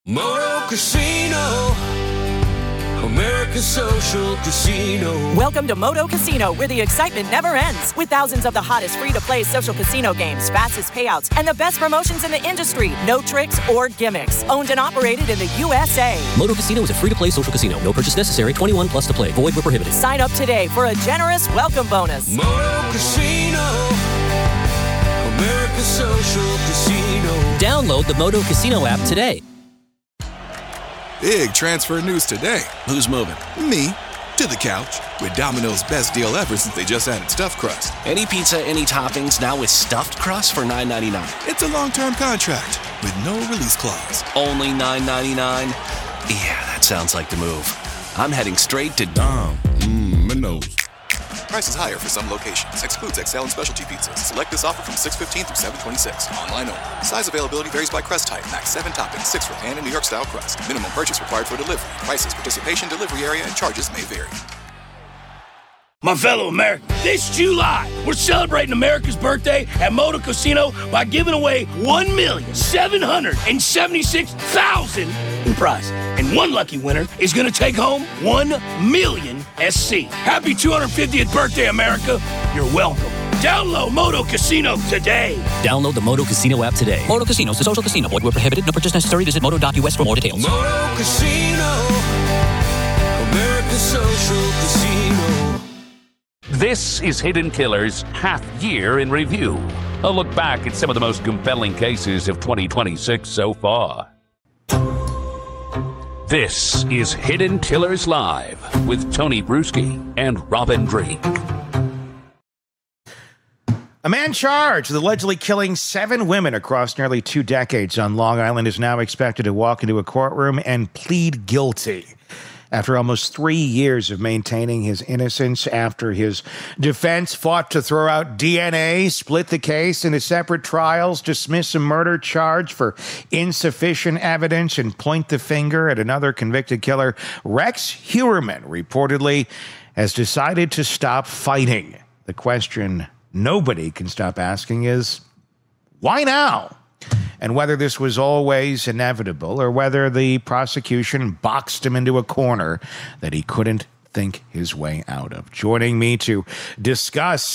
Moto Casino, America's social casino. Welcome to Moto Casino, where the excitement never ends. With thousands of the hottest free-to-play social casino games, fastest payouts, and the best promotions in the industry. No tricks or gimmicks. Owned and operated in the USA. Moto Casino is a free-to-play social casino. No purchase necessary. 21 plus to play. Void where prohibited. Sign up today for a generous welcome bonus. Moto Casino, America's social casino. Download the Moto Casino app today. Big transfer news today. Who's moving? Me. To the couch. With Domino's best deal ever since they just added stuffed crust. Any pizza, any toppings, now with stuffed crust for $9.99. It's a long-term contract with no release clause. Only $9.99? Yeah, that sounds like the move. I'm heading straight to Domino's. Prices higher for some locations. Excludes XL and specialty pizzas. Select this offer from 6/15 through 7/26. Online only. Size availability varies by crust type. Max 7 toppings, 6 for pan and New York style crust. Minimum purchase required for delivery. Prices, participation, delivery area, and charges may vary. My fellow Americans, this July, we're celebrating America's birthday at Moto Casino by giving away $1,776,000 in prizes. And one lucky winner is going to take home $1 million SC. Happy 250th birthday, America. You're welcome. Download Moto Casino today. Download the Moto Casino app today. Moto Casino is a social casino. Void where prohibited. No purchase necessary. Visit moto.us for more details. Moto Casino, America's social casino. This is Hidden Killers Half Year in Review. A look back at some of the most compelling cases of 2026 so far. This is Hidden Killers Live with Tony Bruschi and Robin Drake. A man charged with allegedly killing 7 women across nearly 2 decades on Long Island is now expected to walk into a courtroom and plead guilty. After almost 3 years of maintaining his innocence after his defense fought to throw out DNA, split the case into separate trials, dismiss a murder charge for insufficient evidence, and point the finger at another convicted killer, Rex Heuermann reportedly has decided to stop fighting. The question nobody can stop asking is, why now? And whether this was always inevitable or whether the prosecution boxed him into a corner that he couldn't think his way out of. Joining me to discuss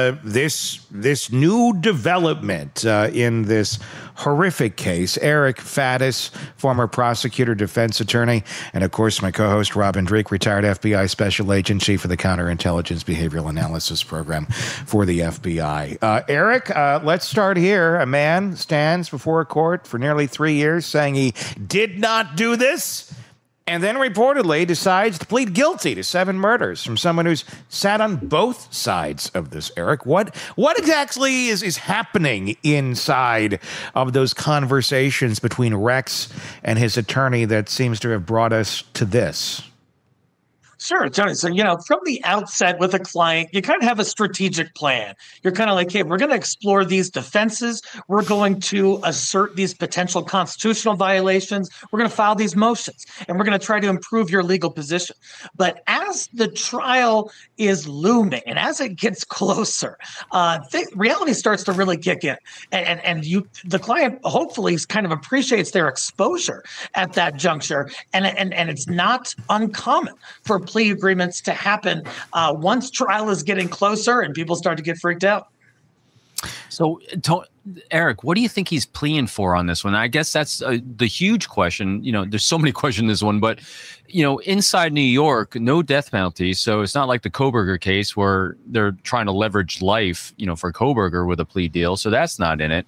this new development in this horrific case, Eric Faddis, former prosecutor, defense attorney, and of course my co-host Robin Drake, retired FBI special agent, chief of the Counterintelligence Behavioral Analysis Program for the FBI. Eric, let's start here. A man stands before a court for nearly 3 years saying he did not do this, and then reportedly decides to plead guilty to 7 murders from someone who's sat on both sides of this, Eric. What exactly is happening inside of those conversations between Rex and his attorney that seems to have brought us to this? Sure, Tony. So, from the outset with a client, you kind of have a strategic plan. You're kind of like, hey, we're going to explore these defenses. We're going to assert these potential constitutional violations. We're going to file these motions, and we're going to try to improve your legal position. But as the trial is looming and as it gets closer, reality starts to really kick in. And the client hopefully kind of appreciates their exposure at that juncture. And it's not uncommon for plea agreements to happen once trial is getting closer and people start to get freaked out. So, Eric, what do you think he's pleading for on this one? I guess that's the huge question. There's so many questions in this one, but, inside New York, no death penalty. So it's not like the Kohberger case where they're trying to leverage life, for Kohberger with a plea deal. So that's not in it.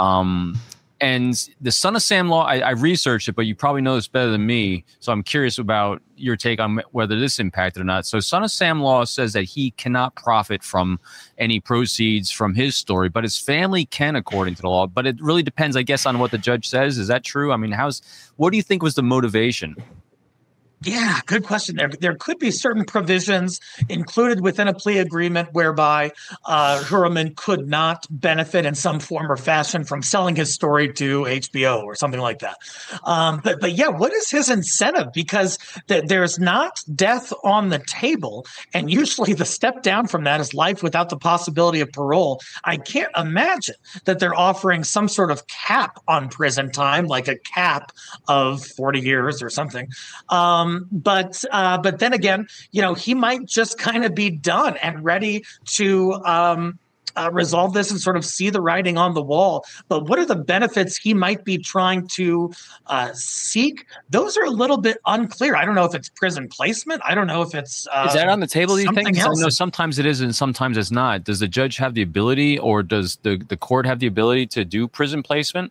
And the Son of Sam law, I researched it, but you probably know this better than me. So I'm curious about your take on whether this impacted or not. So Son of Sam law says that he cannot profit from any proceeds from his story, but his family can, according to the law. But it really depends, I guess, on what the judge says. Is that true? I mean, what do you think was the motivation? Yeah, good question. There could be certain provisions included within a plea agreement whereby Hurlman could not benefit in some form or fashion from selling his story to HBO or something like that. But yeah, what is his incentive? Because there's not death on the table, and usually the step down from that is life without the possibility of parole. I can't imagine that they're offering some sort of cap on prison time, like a cap of 40 years or something. But then again, he might just kind of be done and ready to resolve this and sort of see the writing on the wall. But what are the benefits he might be trying to seek? Those are a little bit unclear. I don't know if it's prison placement. I don't know if it's is that on the table, do you think? I else. know sometimes it is and sometimes it's not. Does the judge have the ability, or does the court have the ability to do prison placement?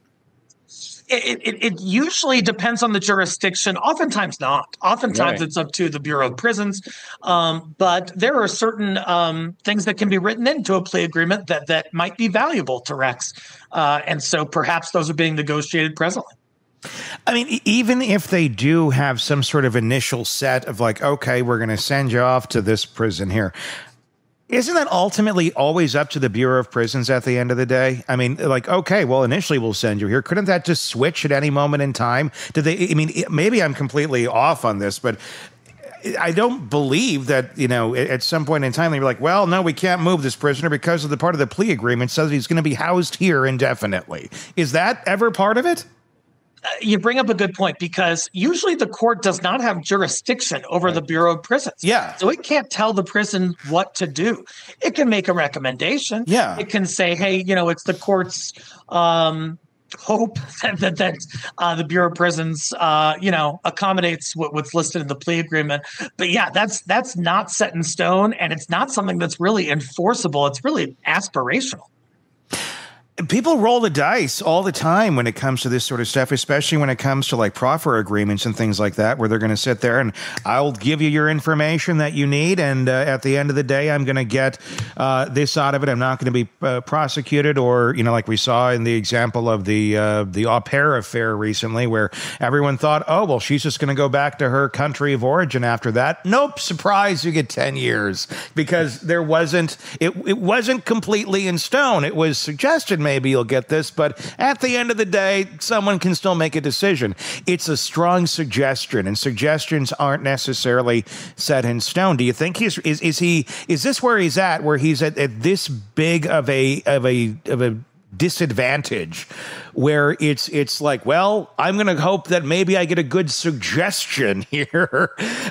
It usually depends on the jurisdiction. Oftentimes not. Oftentimes It's up to the Bureau of Prisons. But there are certain things that can be written into a plea agreement that might be valuable to Rex. And so perhaps those are being negotiated presently. I mean, even if they do have some sort of initial set of like, okay, we're going to send you off to this prison here. Isn't that ultimately always up to the Bureau of Prisons at the end of the day? I mean, like, okay, well, initially we'll send you here. Couldn't that just switch at any moment in time? Maybe I'm completely off on this, but I don't believe that, at some point in time, they were like, well, no, we can't move this prisoner because of the part of the plea agreement says he's going to be housed here indefinitely. Is that ever part of it? You bring up a good point, because usually the court does not have jurisdiction over the Bureau of Prisons. Yeah. So it can't tell the prison what to do. It can make a recommendation. Yeah. It can say, hey, it's the court's hope that the Bureau of Prisons, accommodates what's listed in the plea agreement. But yeah, that's not set in stone, and it's not something that's really enforceable. It's really aspirational. People roll the dice all the time when it comes to this sort of stuff, especially when it comes to like proffer agreements and things like that, where they're going to sit there and I'll give you your information that you need. And at the end of the day, I'm going to get this out of it. I'm not going to be prosecuted, or, like we saw in the example of the au pair affair recently, where everyone thought, oh, well, she's just going to go back to her country of origin after that. Nope. Surprise. You get 10 years because it wasn't completely in stone. It was suggested maybe you'll get this, but at the end of the day, someone can still make a decision. It's a strong suggestion, and suggestions aren't necessarily set in stone. Do you think is this where he's at, where he's at this big of a disadvantage, where it's like, well, I'm going to hope that maybe I get a good suggestion here,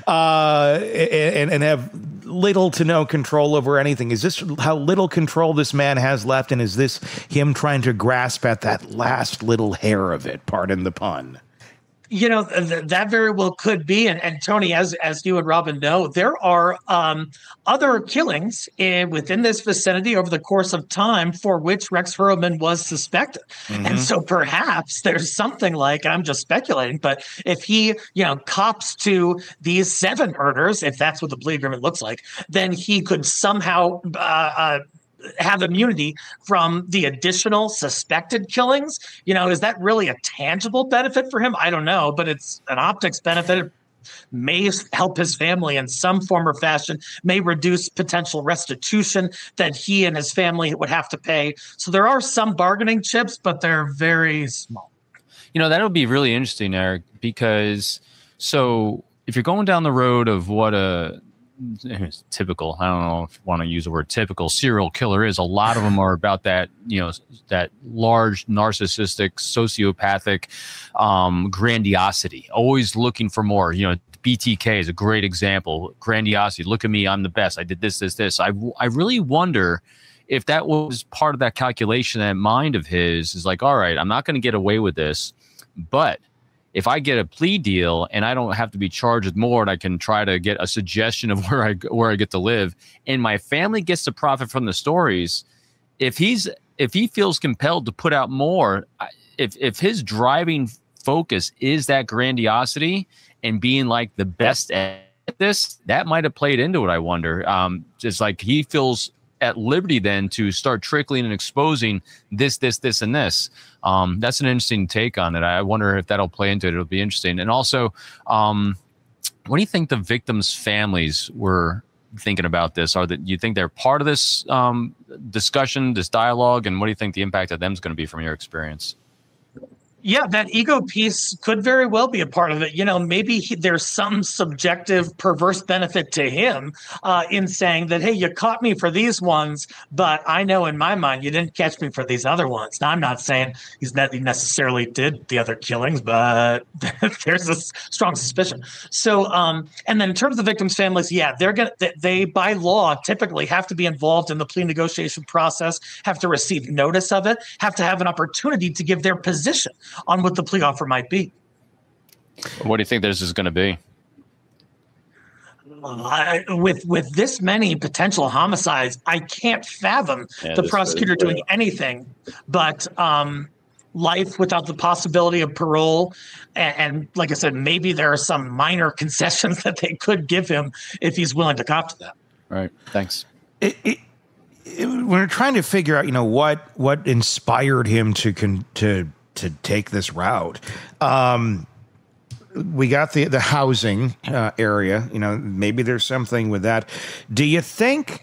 and have little to no control over anything? Is this how little control this man has left, and is this him trying to grasp at that last little hair of it? Pardon the pun. That very well could be. And Tony, as you and Robin know, there are other killings within this vicinity over the course of time for which Rex Hurlman was suspected. Mm-hmm. And so perhaps there's something like, I'm just speculating, but if he, cops to these 7 murders, if that's what the plea agreement looks like, then he could somehow have immunity from the additional suspected killings. Is that really a tangible benefit for him? I don't know, but it's an optics benefit. It may help his family in some form or fashion, may reduce potential restitution that he and his family would have to pay. So there are some bargaining chips, but they're very small. That'll be really interesting, Eric, because so if you're going down the road of what a typical, I don't know if I want to use the word typical serial killer is, a lot of them are about that, that large narcissistic, sociopathic grandiosity, always looking for more. BTK is a great example. Grandiosity. Look at me. I'm the best. I did this. I really wonder if that was part of that calculation, that mind of his is like, all right, I'm not going to get away with this, but if I get a plea deal and I don't have to be charged with more, and I can try to get a suggestion of where I get to live, and my family gets to profit from the stories, if he feels compelled to put out more, if his driving focus is that grandiosity and being like the best at this, that might have played into it. I wonder. Just like he feels at liberty then to start trickling and exposing this, and this. That's an interesting take on it. I wonder if that'll play into it. It'll be interesting. And also, What do you think the victims' families were thinking about this? You think they're part of this discussion, this dialogue, and what do you think the impact of them is going to be from your experience? Yeah, that ego piece could very well be a part of it. Maybe there's some subjective perverse benefit to him in saying that, hey, you caught me for these ones, but I know in my mind you didn't catch me for these other ones. Now, I'm not saying he necessarily did the other killings, but there's a strong suspicion. So, and then in terms of the victims' families, yeah, they by law typically have to be involved in the plea negotiation process, have to receive notice of it, have to have an opportunity to give their position on what the plea offer might be. What do you think this is going to be? With this many potential homicides, I can't fathom the prosecutor doing anything but life without the possibility of parole. And like I said, maybe there are some minor concessions that they could give him if he's willing to cop to that. Right. Thanks. We're trying to figure out, what inspired him to take this route. We got the housing area. Maybe there's something with that. Do you think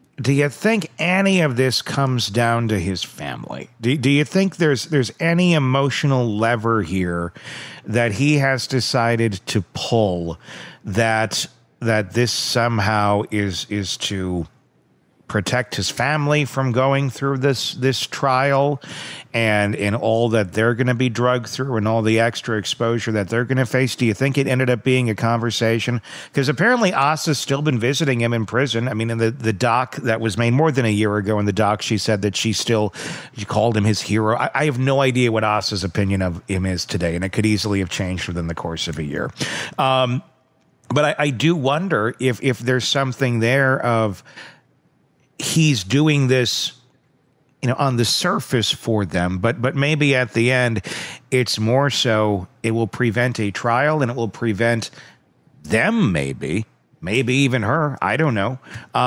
any of this comes down to his family? Do you think there's any emotional lever here that he has decided to pull that this somehow is to protect his family from going through this trial and all that they're going to be drugged through and all the extra exposure that they're going to face? Do you think it ended up being a conversation? Because apparently Asa's still been visiting him in prison. I mean, in the doc that was made more than a year ago in the doc, she said that she called him his hero. I have no idea what Asa's opinion of him is today, and it could easily have changed within the course of a year. But I do wonder if there's something there of he's doing this, on the surface for them, but maybe at the end, it's more so it will prevent a trial and it will prevent them, maybe even her, I don't know,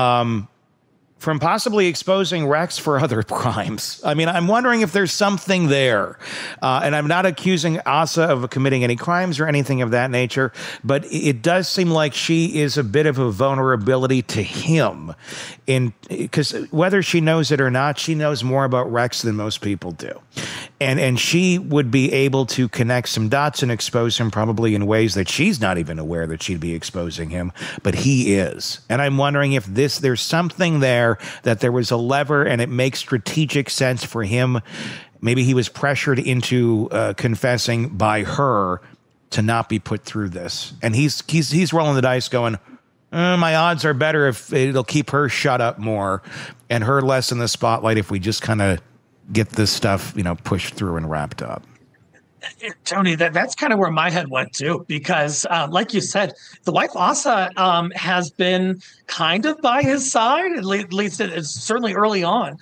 from possibly exposing Rex for other crimes. I mean, I'm wondering if there's something there. And I'm not accusing Asa of committing any crimes or anything of that nature, but it does seem like she is a bit of a vulnerability to him. Because whether she knows it or not, she knows more about Rex than most people do. And she would be able to connect some dots and expose him probably in ways that she's not even aware that she'd be exposing him, but he is. And I'm wondering if there's something there, that there was a lever and it makes strategic sense for him. Maybe he was pressured into confessing by her to not be put through this. And he's rolling the dice going, my odds are better if it'll keep her shut up more and her less in the spotlight if we just kind of get this stuff, pushed through and wrapped up. Tony, that's kind of where my head went too, because like you said, the wife Asa has been kind of by his side, at least it's certainly early on,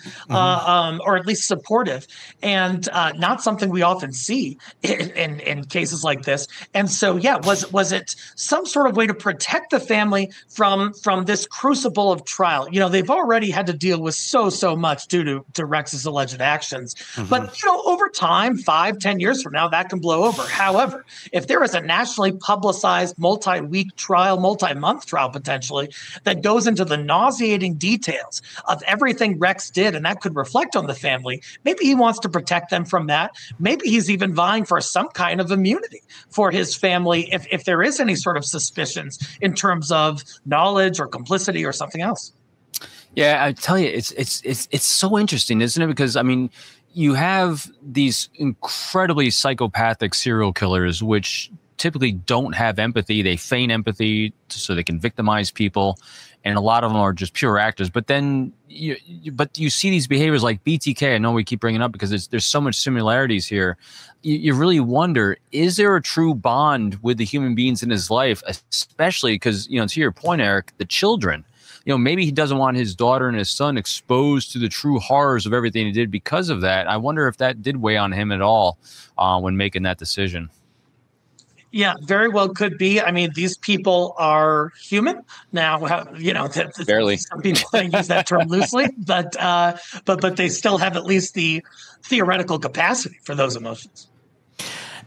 or at least supportive, and not something we often see in cases like this. And so, yeah, was it some sort of way to protect the family from this crucible of trial? They've already had to deal with so much due to Rex's alleged actions, but over time, 5-10 years from now, that can blow over. However, if there is a nationally publicized multi-week trial, multi-month trial potentially, that goes into the nauseating details of everything Rex did, and that could reflect on the family, maybe he wants to protect them from that. Maybe he's even vying for some kind of immunity for his family if there is any sort of suspicions in terms of knowledge or complicity or something else. Yeah, I tell you, it's so interesting, isn't it? Because, I mean, you have these incredibly psychopathic serial killers, which typically don't have empathy. They feign empathy so they can victimize people. And a lot of them are just pure actors. But then you see these behaviors like BTK. I know we keep bringing up because there's so much similarities here. You really wonder, is there a true bond with the human beings in his life, especially because, to your point, Eric, the children. Maybe he doesn't want his daughter and his son exposed to the true horrors of everything he did because of that. I wonder if that did weigh on him at all when making that decision. Yeah, very well could be. I mean, these people are human. Now, barely. Some people use that term loosely, but they still have at least the theoretical capacity for those emotions.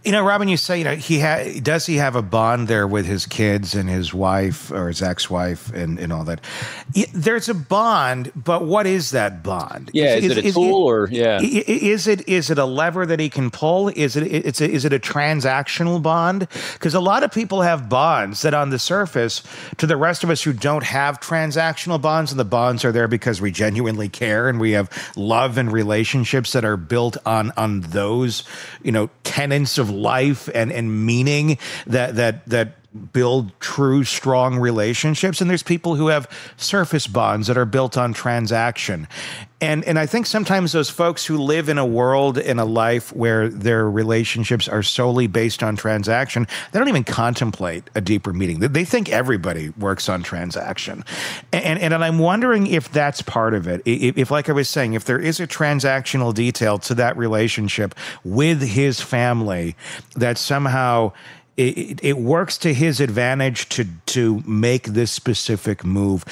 Robin, you say, does he have a bond there with his kids and his wife or his ex-wife and all that? There's a bond, but what is that bond? Yeah, is it a tool or yeah? Is it a lever that he can pull? Is it a transactional bond? Because a lot of people have bonds that on the surface, to the rest of us who don't have transactional bonds, and the bonds are there because we genuinely care and we have love and relationships that are built on those, tenets of life and meaning that build true, strong relationships. And there's people who have surface bonds that are built on transaction. And I think sometimes those folks who live in a world, in a life where their relationships are solely based on transaction, they don't even contemplate a deeper meaning. They think everybody works on transaction. And I'm wondering if that's part of it. If, like I was saying, if there is a transactional detail to that relationship with his family that somehow it works to his advantage to make this specific move.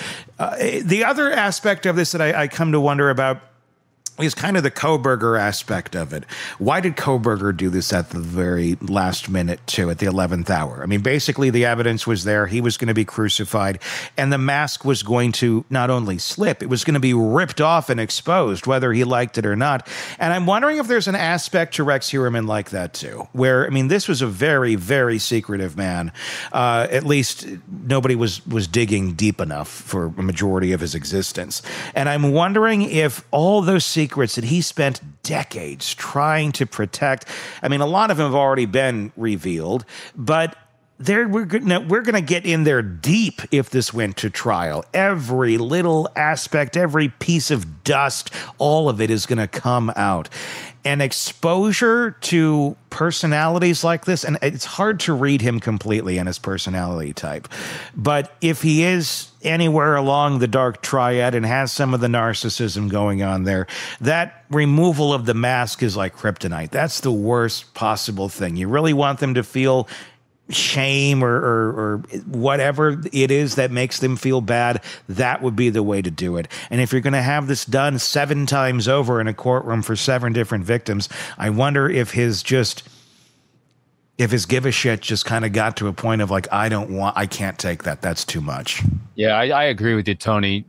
The other aspect of this that I come to wonder about is kind of the Kohberger aspect of it. Why did Kohberger do this at the very last minute, too, at the 11th hour? I mean, basically, the evidence was there. He was going to be crucified, and the mask was going to not only slip, it was going to be ripped off and exposed, whether he liked it or not. And I'm wondering if there's an aspect to Rex Heuermann like that, too, where, I mean, this was a very, very secretive man. At least nobody was digging deep enough for a majority of his existence. And I'm wondering if all those secrets that he spent decades trying to protect, I mean, a lot of them have already been revealed, but we're going to get in there deep if this went to trial. Every little aspect, every piece of dust, all of it is going to come out. And exposure to personalities like this, and it's hard to read him completely in his personality type, but if he is anywhere along the dark triad and has some of the narcissism going on there, that removal of the mask is like kryptonite. That's the worst possible thing. You really want them to feel shame or whatever it is that makes them feel bad, that would be the way to do it. And if you're going to have this done 7 times over in a courtroom for 7 different victims, I wonder if his give a shit just kind of got to a point of like, I can't take that. That's too much. Yeah, I agree with you, Tony.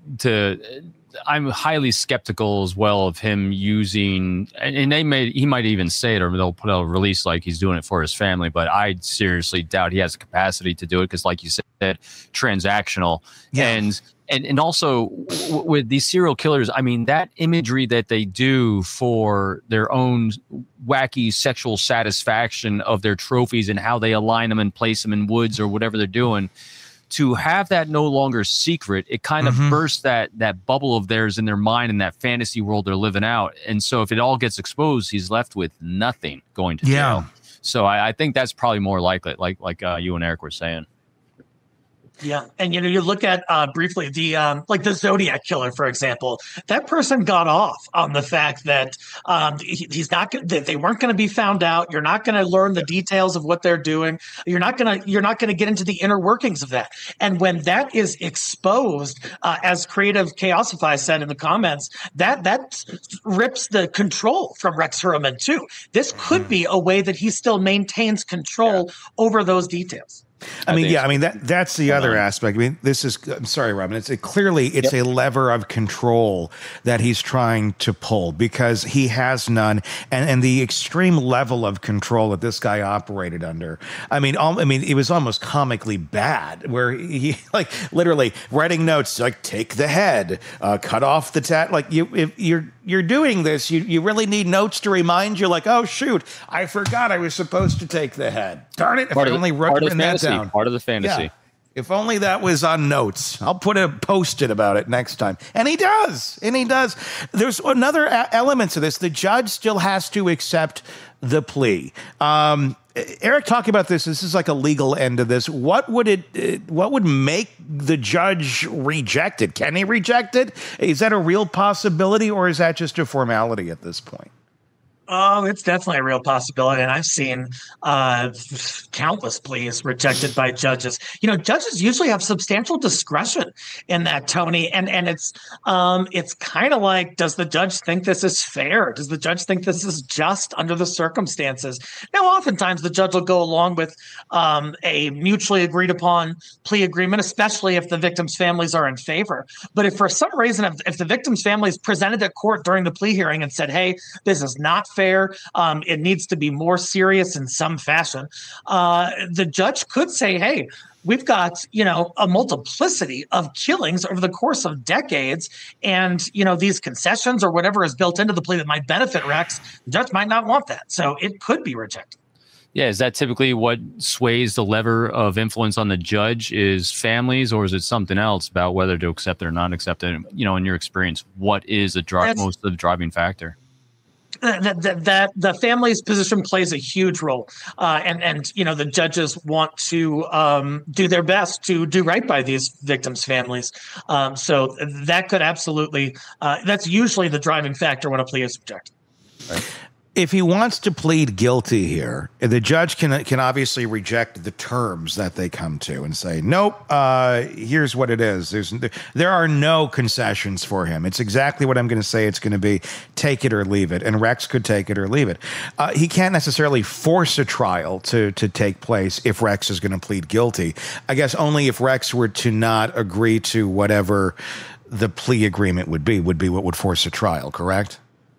I'm highly skeptical as well of him using, and he might even say it, or they'll put out a release like he's doing it for his family, but I seriously doubt he has the capacity to do it because, like you said, transactional. Yeah. And also with these serial killers, I mean, that imagery that they do for their own wacky sexual satisfaction of their trophies and how they align them and place them in woods or whatever they're doing, to have that no longer secret, it kind of bursts that bubble of theirs in their mind and that fantasy world they're living out. And so if it all gets exposed, he's left with nothing going to jail. So I think that's probably more likely, like you and Eric were saying. Yeah, and you look at briefly the like the Zodiac killer, for example. That person got off on the fact that he's not. They weren't going to be found out. You're not going to learn the details of what they're doing. You're not going to get into the inner workings of that. And when that is exposed, as Creative Chaosify said in the comments, that rips the control from Rex Heuermann too. This could be a way that he still maintains control over those details. I mean, that's the other aspect. I mean, I'm sorry, Robin. It's a lever of control that he's trying to pull because he has none, and the extreme level of control that this guy operated under. I mean, it was almost comically bad, where he like literally writing notes like take the head, cut off the tat. Like if you're doing this, you really need notes to remind you. Like, oh shoot, I forgot I was supposed to take the head. Darn it! If I only wrote that down. Part of the fantasy. Yeah. If only that was on notes. I'll put a Post-it about it next time. And he does. There's another element to this. The judge still has to accept the plea. Eric, talk about this. This is like a legal end of this. What would make the judge reject it? Can he reject it? Is that a real possibility, or is that just a formality at this point? Oh, it's definitely a real possibility. And I've seen countless pleas rejected by judges. Judges usually have substantial discretion in that, Tony. And it's kind of like, does the judge think this is fair? Does the judge think this is just under the circumstances? Now, oftentimes the judge will go along with a mutually agreed upon plea agreement, especially if the victims' families are in favor. But if for some reason, if the victims' families presented at court during the plea hearing and said, hey, this is not fair, it needs to be more serious in some fashion, the judge could say, hey, we've got, a multiplicity of killings over the course of decades. And, these concessions or whatever is built into the plea that might benefit Rex, the judge might not want that. So it could be rejected. Yeah, is that typically what sways the lever of influence on the judge, is families, or is it something else about whether to accept it or not accept it? In your experience, what is most of the driving factor? That the family's position plays a huge role, and the judges want to do their best to do right by these victims' families. So that could absolutely that's usually the driving factor when a plea is rejected. Right. If he wants to plead guilty here, the judge can obviously reject the terms that they come to and say, nope, here's what it is. There are no concessions for him. It's exactly what I'm going to say it's going to be. Take it or leave it. And Rex could take it or leave it. He can't necessarily force a trial to take place if Rex is going to plead guilty. I guess only if Rex were to not agree to whatever the plea agreement would be what would force a trial, correct?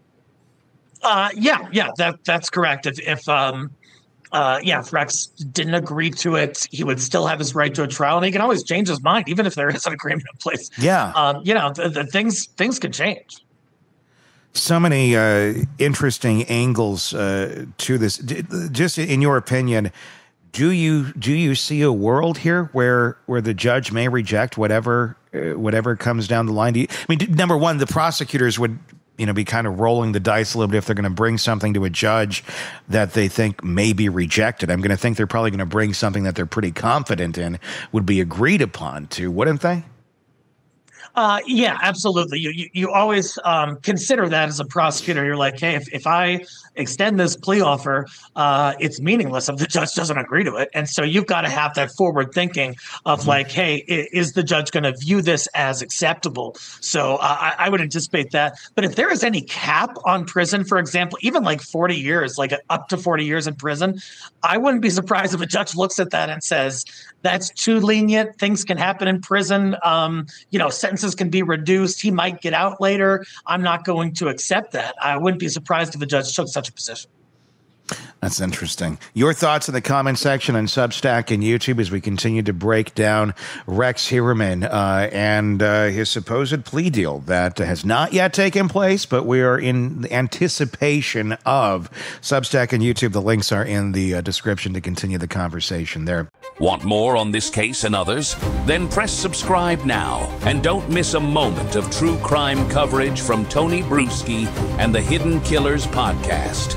That's correct. If Rex didn't agree to it, he would still have his right to a trial, and he can always change his mind, even if there is an agreement in place. Yeah. The things can change. So many interesting angles to this. Just in your opinion, do you see a world here where the judge may reject whatever comes down the line? Number one, the prosecutors would be kind of rolling the dice a little bit if they're going to bring something to a judge that they think may be rejected. I'm going to think they're probably going to bring something that they're pretty confident in would be agreed upon too, wouldn't they? Yeah, absolutely. You always consider that as a prosecutor. You're like, hey, if I extend this plea offer, it's meaningless if the judge doesn't agree to it. And so you've got to have that forward thinking of like, hey, is the judge going to view this as acceptable? So I would anticipate that. But if there is any cap on prison, for example, even like 40 years, like up to 40 years in prison, I wouldn't be surprised if a judge looks at that and says, that's too lenient. Things can happen in prison. Sentences can be reduced. He might get out later. I'm not going to accept that. I wouldn't be surprised if the judge took such a position. That's interesting. Your thoughts in the comment section on Substack and YouTube as we continue to break down Rex Heuermann and his supposed plea deal that has not yet taken place, but we are in anticipation of. Substack and YouTube, the links are in the description to continue the conversation there. Want more on this case and others? Then press subscribe now and don't miss a moment of true crime coverage from Tony Bruschi and the Hidden Killers podcast.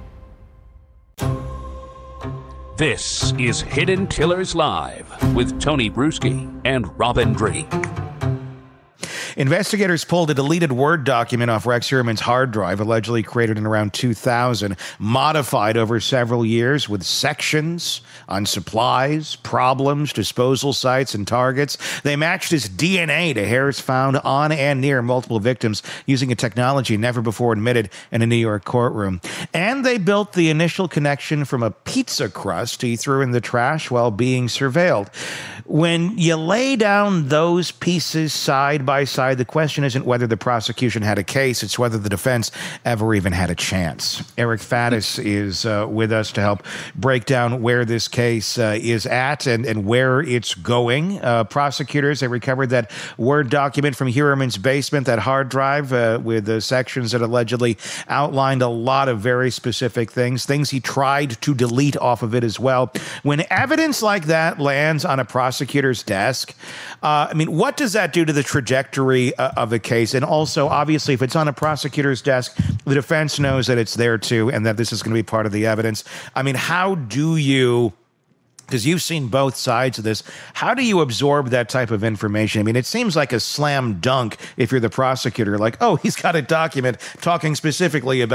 This is Hidden Killers Live with Tony Bruschi and Robin Drake. Investigators pulled a deleted Word document off Rex Heuermann's hard drive, allegedly created in around 2000, modified over several years with sections on supplies, problems, disposal sites, and targets. They matched his DNA to hairs found on and near multiple victims using a technology never before admitted in a New York courtroom. And they built the initial connection from a pizza crust he threw in the trash while being surveilled. When you lay down those pieces side by side, the question isn't whether the prosecution had a case, it's whether the defense ever even had a chance. Eric Faddis is with us to help break down where this case is at and where it's going. Prosecutors, they recovered that Word document from Heuermann's basement, that hard drive with the sections that allegedly outlined a lot of very specific things he tried to delete off of it as well. When evidence like that lands on a prosecutor's desk, what does that do to the trajectory of the case? And also, obviously, if it's on a prosecutor's desk, the defense knows that it's there too and that this is going to be part of the evidence. How do you, because you've seen both sides of this, how do you absorb that type of information? It seems like a slam dunk if you're the prosecutor, like, oh, he's got a document talking specifically about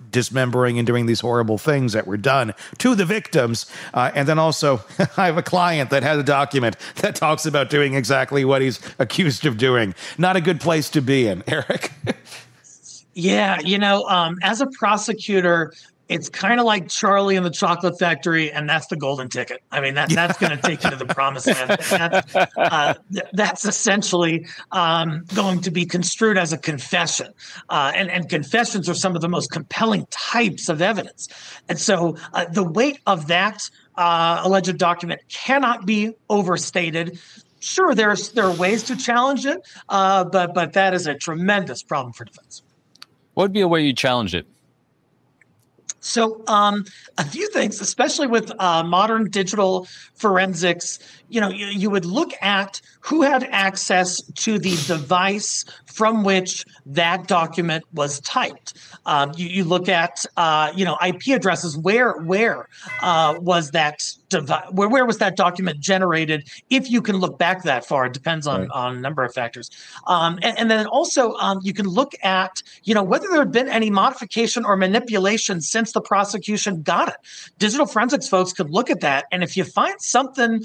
dismembering and doing these horrible things that were done to the victims. And then also, I have a client that has a document that talks about doing exactly what he's accused of doing. Not a good place to be in, Eric. Yeah, as a prosecutor, it's kind of like Charlie and the Chocolate Factory, and that's the golden ticket. I mean, that's going to take you to the promised land. That's essentially going to be construed as a confession. And confessions are some of the most compelling types of evidence. And so the weight of that alleged document cannot be overstated. Sure, there are ways to challenge it, but that is a tremendous problem for defense. What would be a way you challenge it? So a few things, especially with modern digital forensics, you would look at who had access to the device from which that document was typed. You look at, IP addresses. Where was that where was that document generated? If you can look back that far, it depends on a number of factors. And then also you can look at, whether there had been any modification or manipulation since the prosecution got it. Digital forensics folks could look at that, and if you find something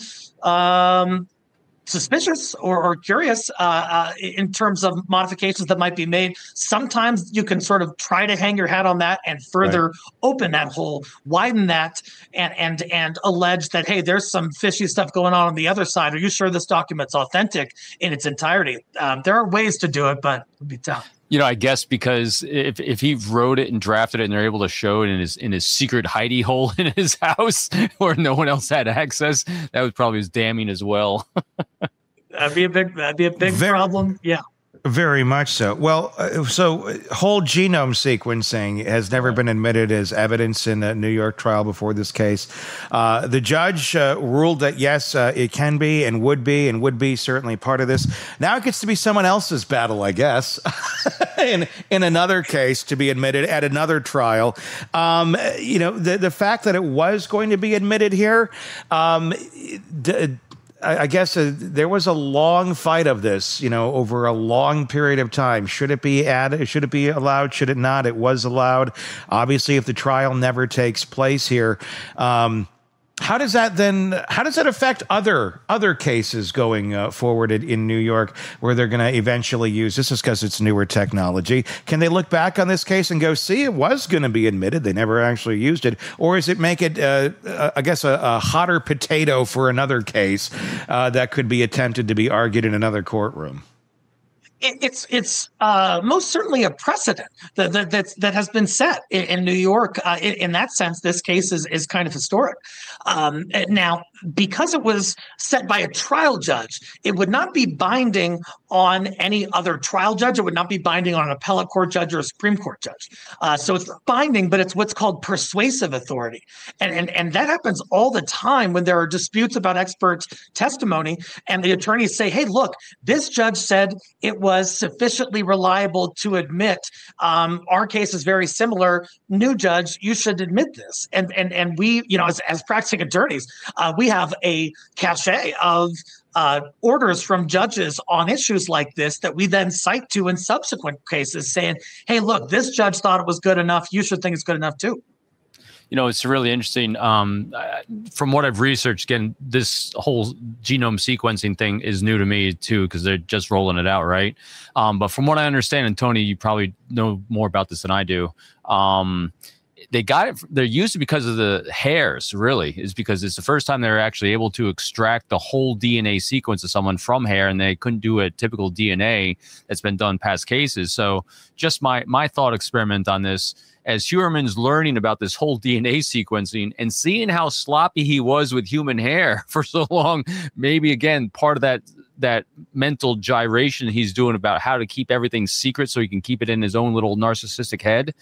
suspicious or curious in terms of modifications that might be made, sometimes you can sort of try to hang your hat on that and further open that hole, widen that, and allege that, hey, there's some fishy stuff going on the other side. Are you sure this document's authentic in its entirety? There are ways to do it, but it would be tough. I guess because if he wrote it and drafted it and they're able to show it in his secret hidey hole in his house where no one else had access, that was probably as damning as well. That'd be a big problem. Yeah. Very much so. Well, so whole genome sequencing has never been admitted as evidence in a New York trial before this case. The judge ruled that, yes, it can be and would be certainly part of this. Now it gets to be someone else's battle, I guess, in another case to be admitted at another trial. The fact that it was going to be admitted here, I guess there was a long fight of this, over a long period of time. Should it be added? Should it be allowed? Should it not? It was allowed. Obviously, if the trial never takes place here, how does that affect other cases going forward in New York where they're going to eventually use this? Is because it's newer technology. Can they look back on this case and go, see, it was going to be admitted, they never actually used it? Or is it make it, a hotter potato for another case that could be attempted to be argued in another courtroom? It's most certainly a precedent that has been set in New York. In that sense, this case is kind of historic. Now, because it was set by a trial judge, it would not be binding on any other trial judge. It would not be binding on an appellate court judge or a Supreme Court judge. So it's binding, but it's what's called persuasive authority. And that happens all the time when there are disputes about expert testimony and the attorneys say, hey, look, this judge said it was sufficiently reliable to admit. Our case is very similar. New judge, you should admit this. And we, as practicing attorneys, we have a cachet of orders from judges on issues like this that we then cite to in subsequent cases saying, hey, look, this judge thought it was good enough. You should think it's good enough too. It's really interesting. From what I've researched, again, this whole genome sequencing thing is new to me too, because they're just rolling it out, right? But from what I understand, and Tony, you probably know more about this than I do. They got it. They're used because of the hairs, really, is because it's the first time they're actually able to extract the whole DNA sequence of someone from hair, and they couldn't do a typical DNA that's been done past cases. So just my thought experiment on this, as Heuermann's learning about this whole DNA sequencing and seeing how sloppy he was with human hair for so long, maybe again, part of that mental gyration he's doing about how to keep everything secret so he can keep it in his own little narcissistic head.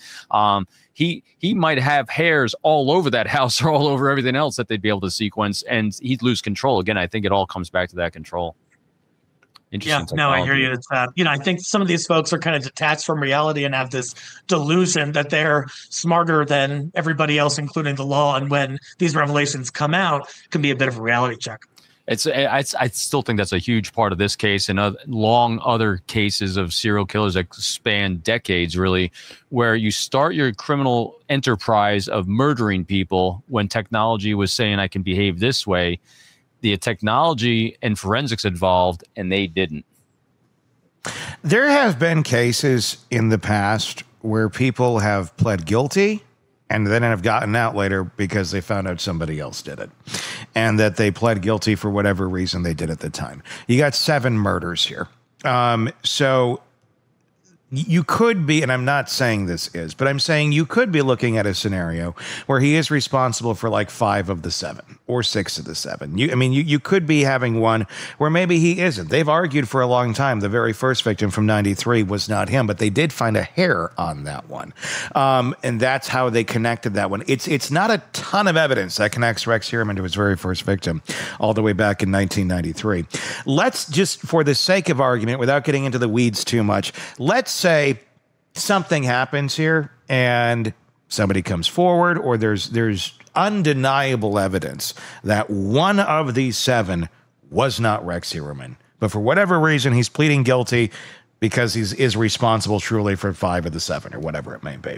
He might have hairs all over that house or all over everything else that they'd be able to sequence, and he'd lose control. Again, I think it all comes back to that control. Yeah, no, I hear you. It's I think some of these folks are kind of detached from reality and have this delusion that they're smarter than everybody else, including the law. And when these revelations come out, it can be a bit of a reality check. I still think that's a huge part of this case and long other cases of serial killers that span decades, really, where you start your criminal enterprise of murdering people when technology was saying I can behave this way. The technology and forensics involved, and they didn't. There have been cases in the past where people have pled guilty and then have gotten out later because they found out somebody else did it, and that they pled guilty for whatever reason they did at the time. You got 7 murders here. So you could be, and I'm not saying this is, but I'm saying you could be looking at a scenario where he is responsible for like 5 of the 7 or 6 of the 7. You could be having one where maybe he isn't. They've argued for a long time the very first victim from 93 was not him, but they did find a hair on that one. And that's how they connected that one. It's not a ton of evidence that connects Rex Heuermann to his very first victim all the way back in 1993. Let's just, for the sake of argument, without getting into the weeds too much, let's say something happens here and somebody comes forward, or there's undeniable evidence that one of these 7 was not Rex Heuermann, but for whatever reason he's pleading guilty because he is responsible truly for 5 of the 7 or whatever it may be.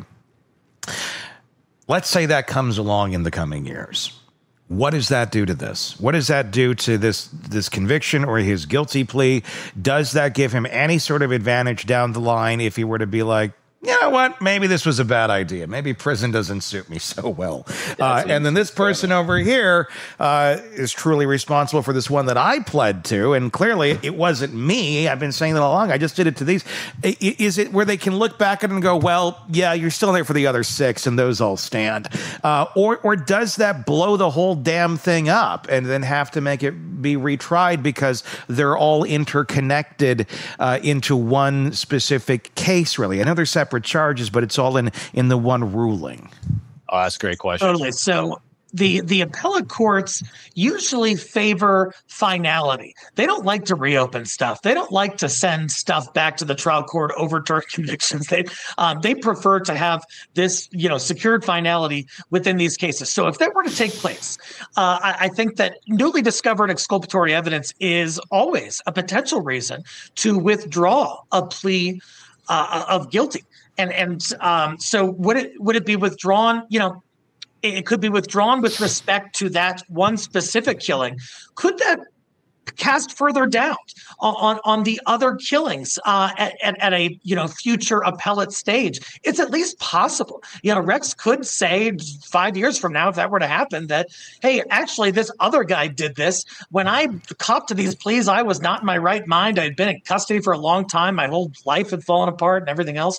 Let's say that comes along in the coming years. What does that do to this? What does that do to this conviction or his guilty plea? Does that give him any sort of advantage down the line if he were to be like, you know what, maybe this was a bad idea. Maybe prison doesn't suit me so well. And then this person over here is truly responsible for this one that I pled to. And clearly it wasn't me. I've been saying that all along. I just did it to these. Is it where they can look back at it and go, well, yeah, you're still there for the other 6 and those all stand? Or does that blow the whole damn thing up and then have to make it be retried because they're all interconnected into one specific case, really? I know they're separate charges, but it's all in the one ruling. Oh, that's a great question. Totally. So the appellate courts usually favor finality. They don't like to reopen stuff. They don't like to send stuff back to the trial court, overturn convictions. They prefer to have this, secured finality within these cases. So if that were to take place, I think that newly discovered exculpatory evidence is always a potential reason to withdraw a plea of guilty. And so would it be withdrawn? It could be withdrawn with respect to that one specific killing. Could that cast further doubt on the other killings at a future appellate stage? It's at least possible. Rex could say 5 years from now, if that were to happen, that, hey, actually this other guy did this. When I copped to these pleas, I was not in my right mind. I had been in custody for a long time. My whole life had fallen apart and everything else.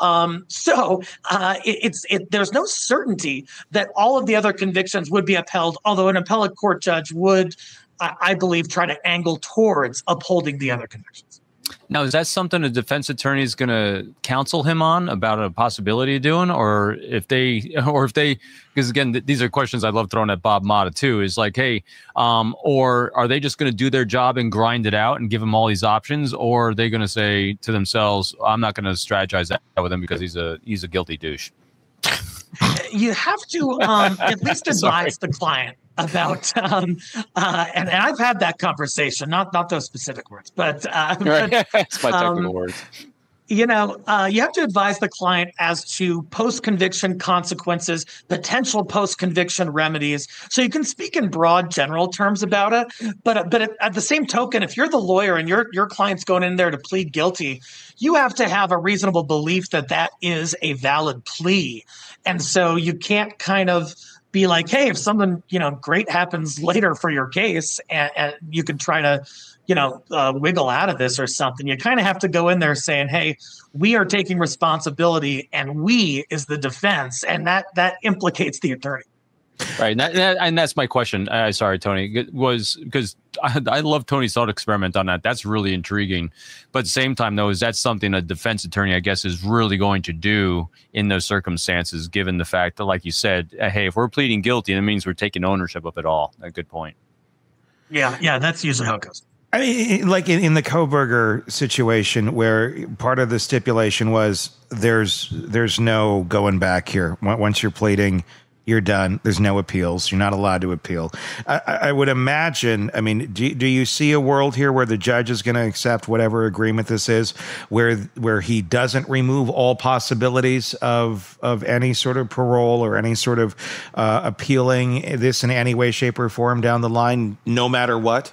There's no certainty that all of the other convictions would be upheld, although an appellate court judge would, I believe, try to angle towards upholding the other convictions. Now, is that something a defense attorney is going to counsel him on about a possibility of doing, or if they, because again, these are questions I love throwing at Bob Motta too, is like, hey, or are they just going to do their job and grind it out and give him all these options, or are they going to say to themselves, I'm not going to strategize that with him because he's a guilty douche? You have to at least advise the client about, and I've had that conversation, not those specific words, but it's my technical words. You have to advise the client as to post-conviction consequences, potential post-conviction remedies. So you can speak in broad, general terms about it. But at the same token, if you're the lawyer and your client's going in there to plead guilty, you have to have a reasonable belief that that is a valid plea. And so you can't kind of be like, hey, if something, great happens later for your case and you can try to, wiggle out of this or something. You kind of have to go in there saying, hey, we are taking responsibility and we is the defense. And that implicates the attorney. Right. And that's my question. Sorry, Tony, was because I love Tony's thought experiment on that. That's really intriguing. But at the same time, though, is that something a defense attorney, I guess, is really going to do in those circumstances, given the fact that, like you said, hey, if we're pleading guilty, that means we're taking ownership of it all. A good point. Yeah, that's usually how it goes. I mean, like in the Kohberger situation, where part of the stipulation was there's no going back here. Once you're pleading, you're done. There's no appeals. You're not allowed to appeal. I would imagine, I mean, do you see a world here where the judge is going to accept whatever agreement this is, where he doesn't remove all possibilities of any sort of parole or any sort of appealing this in any way, shape, or form down the line, no matter what?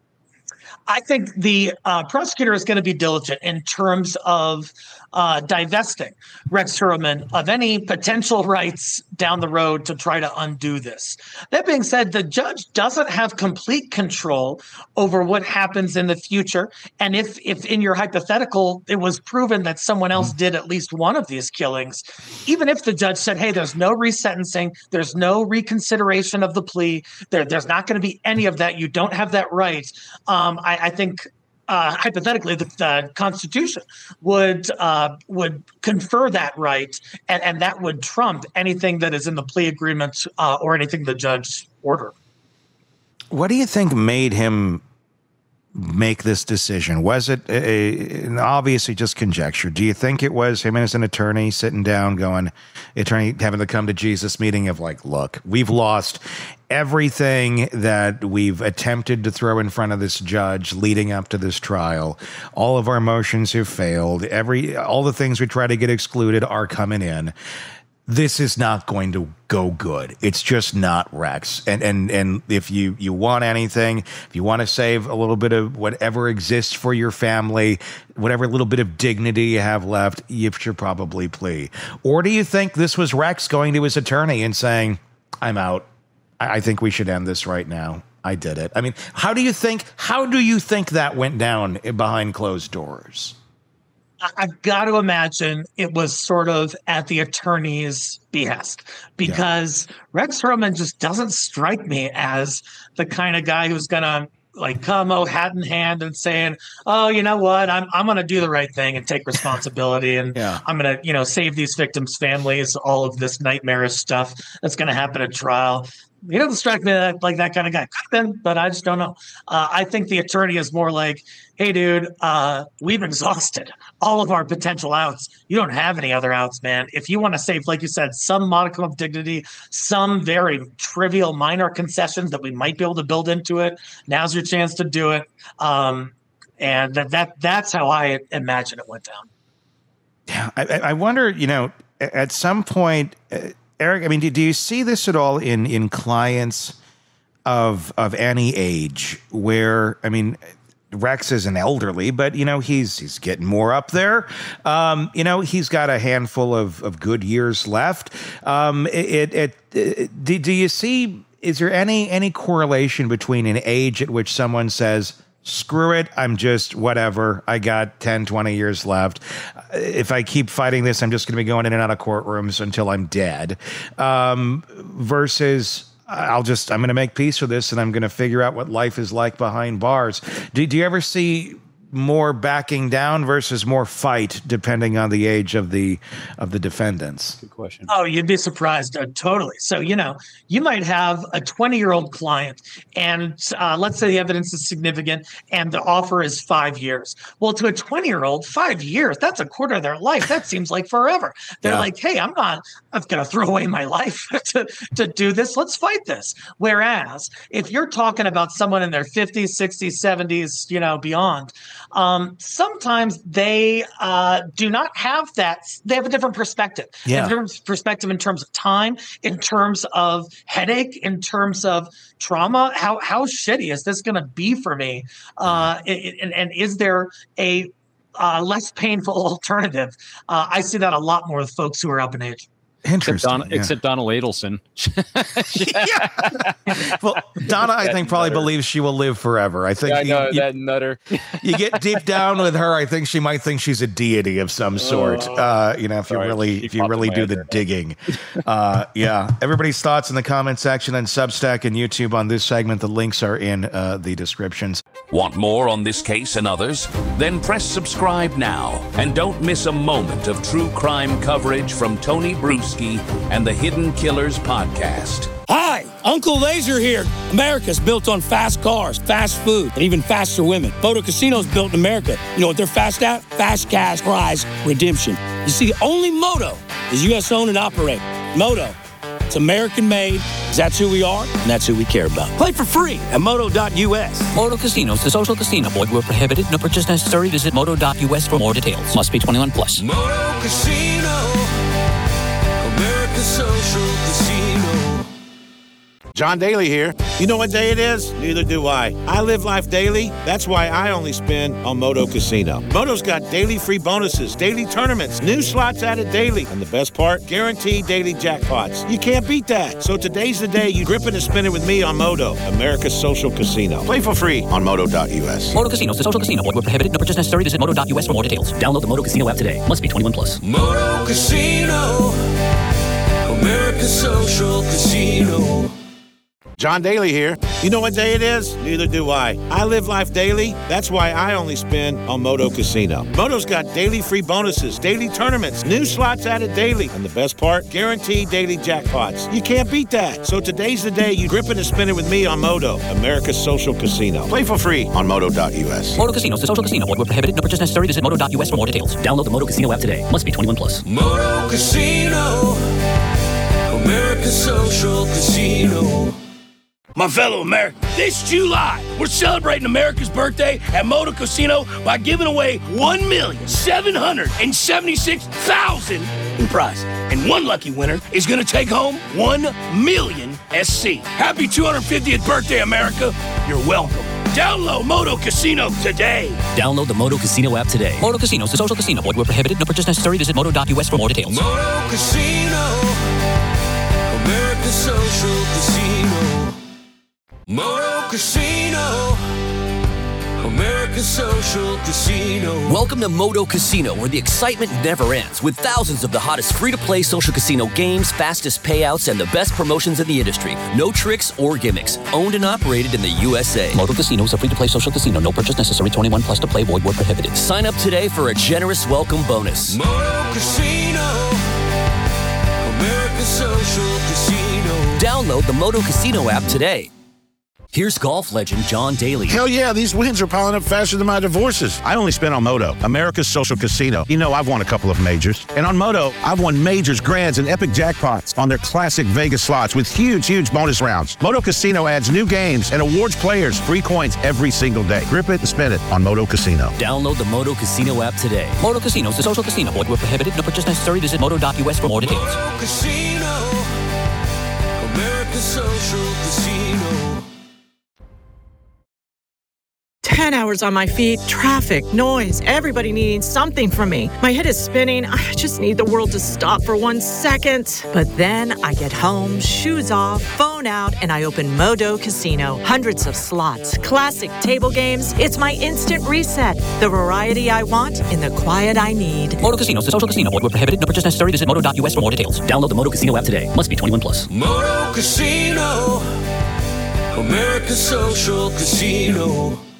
I think the prosecutor is going to be diligent in terms of divesting Rex Heuermann of any potential rights down the road to try to undo this. That being said, the judge doesn't have complete control over what happens in the future. And if in your hypothetical, it was proven that someone else did at least one of these killings, even if the judge said, hey, there's no resentencing, there's no reconsideration of the plea, there's not going to be any of that, you don't have that right, I think hypothetically, the Constitution would confer that right, and that would trump anything that is in the plea agreement or anything the judge ordered. What do you think made him make this decision? Was it obviously just conjecture? Do you think it was him as an attorney sitting down having to come to Jesus meeting of like, look, we've lost everything that we've attempted to throw in front of this judge leading up to this trial. All of our motions have failed. All the things we try to get excluded are coming in. This is not going to go good. It's just not, Rex. And if you want anything, if you want to save a little bit of whatever exists for your family, whatever little bit of dignity you have left, you should probably plea. Or do you think this was Rex going to his attorney and saying, I'm out. I think we should end this right now. I did it. I mean, how do you think that went down behind closed doors? I've got to imagine it was sort of at the attorney's behest, because Rex Heuermann just doesn't strike me as the kind of guy who's going to like come hat in hand and saying, oh, you know what, I'm going to do the right thing and take responsibility. And I'm going to, save these victims' families, all of this nightmarish stuff that's going to happen at trial. He doesn't strike me like that kind of guy. Could have been, but I just don't know. I think the attorney is more like, hey, dude, we've exhausted all of our potential outs. You don't have any other outs, man. If you want to save, like you said, some modicum of dignity, some very trivial minor concessions that we might be able to build into it, now's your chance to do it. And that's how I imagine it went down. Yeah, I wonder, at some point, Eric, I mean, do you see this at all in clients of any age where, I mean, Rex is an elderly, but, he's getting more up there. He's got a handful of good years left. Do you see, is there any correlation between an age at which someone says, screw it, I'm just whatever, I got 10, 20 years left. If I keep fighting this, I'm just going to be going in and out of courtrooms until I'm dead, versus I'm going to make peace with this and I'm going to figure out what life is like behind bars. Do you ever see more backing down versus more fight depending on the age of the defendants? Good question. Oh, you'd be surprised. Totally. So, you might have a 20-year-old client and let's say the evidence is significant and the offer is 5 years. Well, to a 20-year-old, 5 years, that's a quarter of their life. That seems like forever. They're like, hey, I'm going to throw away my life to do this. Let's fight this. Whereas if you're talking about someone in their 50s, 60s, 70s, beyond, sometimes they do not have that. They have a different perspective. They have a different perspective in terms of time, in terms of headache, in terms of trauma. How shitty is this going to be for me? And is there a less painful alternative? I see that a lot more with folks who are up in age. Interesting. Except Donald Adelson. Well, Donna, I think, probably believes she will live forever. I think that nutter. You get deep down with her, I think she might think she's a deity of some sort. If you really do the digging. Everybody's thoughts in the comment section on Substack and YouTube on this segment. The links are in the descriptions. Want more on this case and others? Then press subscribe now and don't miss a moment of true crime coverage from Tony Bruschi and the Hidden Killers podcast. Hi, Uncle Laser here. America's built on fast cars, fast food, and even faster women. Moto Casino's built in America. You know what they're fast at? Fast cash prize redemption. You see, only Moto is U.S. owned and operated. Moto, It's American made. That's who we are, and that's who we care about. Play for free at Moto.us. Moto Casinos, the social casino. Void where prohibited. No purchase necessary. Visit Moto.us for more details. Must be 21 plus. Moto Casino, America's social casino. John Daly here. You know what day it is? Neither do I. I live life daily. That's why I only spin on Moto Casino. Moto's got daily free bonuses, daily tournaments, new slots added daily. And the best part? Guaranteed daily jackpots. You can't beat that. So today's the day you grip it and spin it with me on Moto, America's social casino. Play for free on Moto.us. Moto Casinos, the social casino. Void where prohibited. No purchase necessary. Visit Moto.us for more details. Download the Moto Casino app today. Must be 21 plus. Moto Casino, America's social casino. John Daly here. You know what day it is? Neither do I. I live life daily. That's why I only spin on Moto Casino. Moto's got daily free bonuses, daily tournaments, new slots added daily. And the best part? Guaranteed daily jackpots. You can't beat that. So today's the day you grip it and spin it with me on Moto, America's social casino. Play for free on Moto.us. Moto Casinos, the social casino. Void where prohibited. No purchase necessary. Visit Moto.us for more details. Download the Moto Casino app today. Must be 21 plus. Moto Casino, America's social casino. My fellow Americans, this July, we're celebrating America's birthday at Moto Casino by giving away $1,776,000 in prize. And one lucky winner is going to take home $1 million SC. Happy 250th birthday, America. You're welcome. Download Moto Casino today. Download the Moto Casino app today. Moto Casinos, the social casino. Void where prohibited. No purchase necessary. Visit Moto.us for more details. Moto Casino, America's social casino. Moto Casino, America's social casino. Welcome to Moto Casino, where the excitement never ends, with thousands of the hottest free-to-play social casino games, fastest payouts, and the best promotions in the industry. No tricks or gimmicks. Owned and operated in the USA. Moto Casino is a free-to-play social casino. No purchase necessary. 21 plus to play. Void where prohibited. Sign up today for a generous welcome bonus. Moto Casino, America's social casino. Download the Moto Casino app today. Here's golf legend John Daly. Hell yeah, these wins are piling up faster than my divorces. I only spin on Moto, America's social casino. You know, I've won a couple of majors. And on Moto, I've won majors, grands, and epic jackpots on their classic Vegas slots with huge bonus rounds. Moto Casino adds new games and awards players free coins every single day. Grip it and spin it on Moto Casino. Download the Moto Casino app today. Moto Casinos, the social casino. Void where prohibited. No purchase necessary. Visit Moto.us for more details. Moto Casino, America's social casino. 10 hours on my feet, traffic, noise, everybody needing something from me. My head is spinning. I just need the world to stop for 1 second. But then I get home, shoes off, phone out, and I open Moto Casino. Hundreds of slots, classic table games. It's my instant reset. The variety I want in the quiet I need. Moto Casinos, the social casino. Void where prohibited. No purchase necessary. Visit Moto.us for more details. Download the Moto Casino app today. Must be 21 plus. Moto Casino, America's social casino.